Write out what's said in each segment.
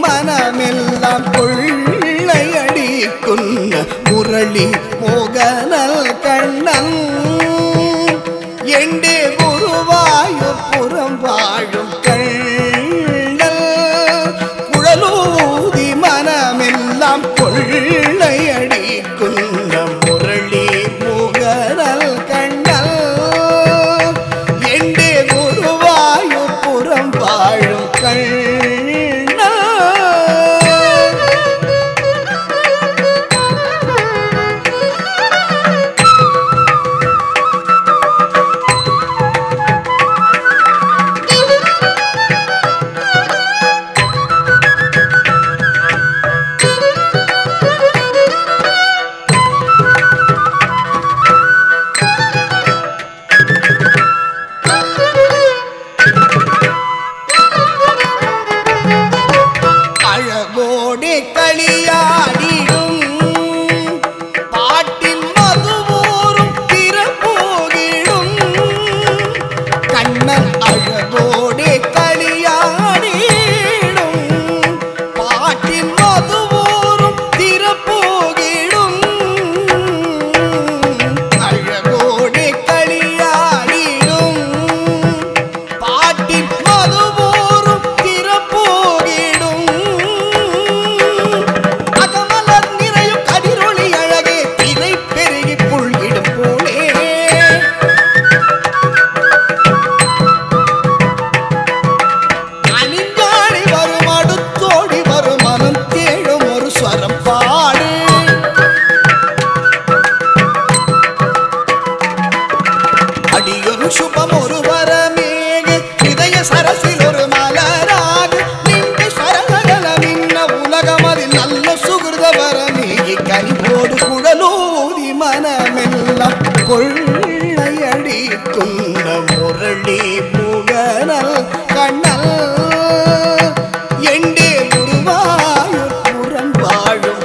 மனமெல்லாம் கொள்ளையடிக்கும் முரளி மோகனல் கண்ணன் எண்டே குருவாயூர் புறம் வாழும் கண்ணல் குழலூதி மனமெல்லாம் கொள்ளையடிக்கும் முரளி மோகனல் கண்ணல் எண்டே குருவாயூர் புறம் வாழும் அழகோடே களியாடிடும் பாட்டின் மதுவூரும் திறப்போகிடும் கண்ணன் அழகோடே களியாடிடும் பாட்டின் மதுவூரும் திறப்போகிடும் அழகோடே களியாடிடும் பாட்டின் மதுவூரும் திறப்போகிடும் அடியொரு சுபம் ஒரு வரமேக இதய சரசில் ஒரு மலராக நின்று சரகல மின்ன உலகமதில் நல்ல சுகிருத வரமேகி கனிவோடு குழலூதி மனமெல்லாம் கொள்ளையடிக்கும் முரளி முகனல் கண்ணல் எண்டே குருவாயூர் புறம் வாழும்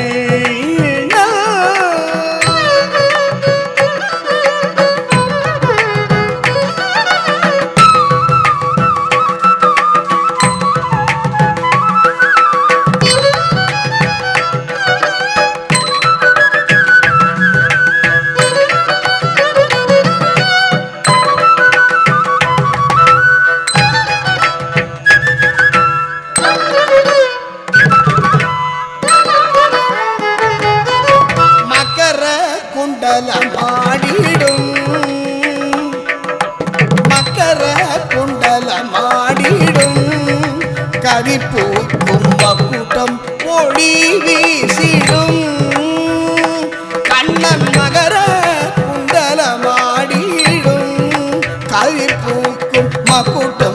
குண்டலமாடிடும் மக்கர குண்டலமாடிடும் கரிப்பூக்கும் கூட்டம் ஒளி வீசிடும் கண்ணன் மகர குண்டலமாடிடும் கரிப்பூக்கும் கூட்டம்